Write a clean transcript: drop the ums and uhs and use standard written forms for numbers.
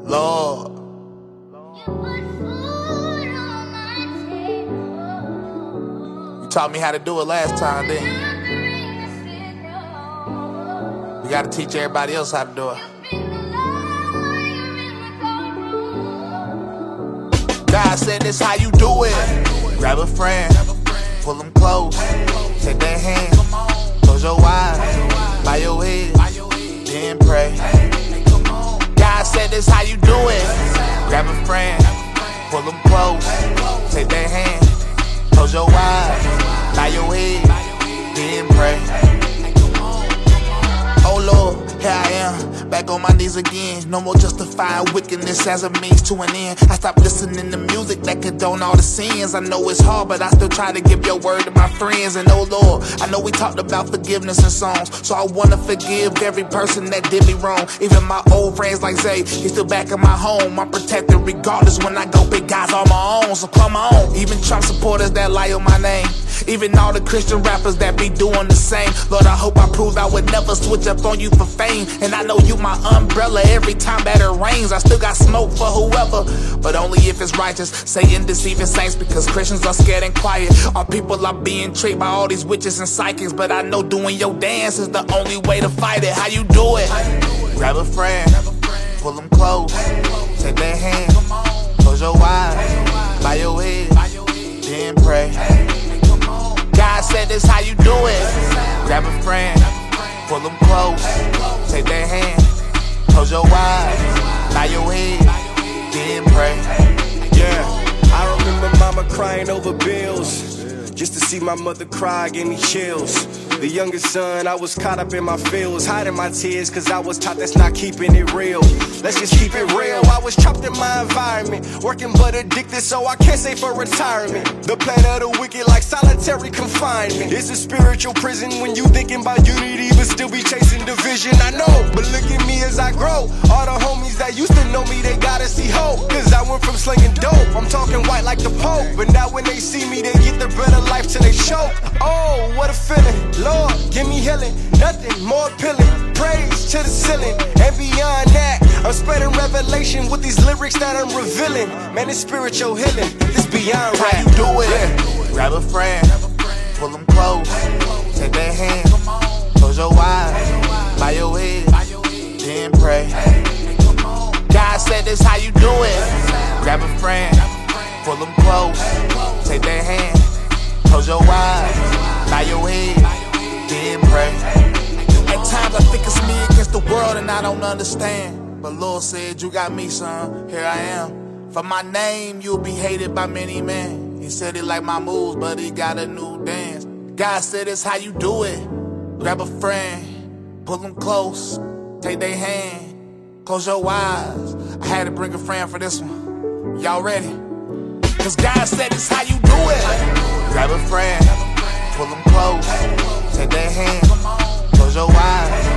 Lord. You taught me how to do it last time, didn't you? We gotta teach everybody else how to do it. God said this how you do it. Grab a friend, pull them close, take their hand, close your eyes, bow your head, then pray. God said this how you do it. Grab a friend, pull them close, take their hand, close your eyes, bow your head, then pray. Oh Lord, here I am, back on my knees again. No more justifying wickedness as a means to an end. I stopped listening to music that condone all the sins. I know it's hard, but I still try to give your word to my friends. And oh Lord, I know we talked about forgiveness in songs, so I wanna forgive every person that did me wrong. Even my old friends like Zay, he's still back in my home. I'm protected regardless when I go big guys on my own, so come on. Even Trump supporters that lie on my name, even all the Christian rappers that be doing the same. Lord, I hope I proved I would never switch up on you for fame. And I know you my umbrella every time that it rains. I still got smoke for whoever, but only if it's righteous. Satan deceiving saints because Christians are scared and quiet. Our people are being tricked by all these witches and psychics, but I know doing your dance is the only way to fight it. How you do it? Grab a friend, pull them close, take their hand, close your eyes, bow your head, then pray. God said this how you do it. Grab a friend, pull them close, take their hand, close your eyes, bow your head, then pray. Yeah, I remember mama crying over bills. Just to see my mother cry gave me chills. The youngest son, I was caught up in my feels, hiding my tears cause I was taught that's not keeping it real. Let's just keep it real. I was trapped in my environment, working but addicted, so I can't say for retirement. The plan of the wicked like solitary confinement. It's a spiritual prison when you thinking about unity but still be chasing division. I know, but look at me as I grow. All the homies that used to know me, they gotta see hope, cause I went from slinging dope, I'm talking white like the Pope. But now when they see me, they get the bread of life till they choke. Oh, what a feeling. Lord, give me healing, nothing more appealing. Praise to the ceiling, and beyond that, I'm spreading revelation with these lyrics that I'm revealing. Man, it's spiritual healing, it's beyond rap. How you do it? Yeah. Grab a friend, pull them close, take their hand, close your eyes, bow your head, then pray. God said this how you do it. Grab a friend, pull them close, take their hand, close your eyes, bow your head, then pray. At times I think it's me against the world and I don't understand, but Lord said you got me, son, here I am. For my name you'll be hated by many men. He said he like my moves but he got a new dance. God said it's how you do it. Grab a friend, pull them close, take their hand, close your eyes. I had to bring a friend for this one. Y'all ready? Cause God said it's how you do it. Grab a friend, pull them close, take their hand, close your eyes,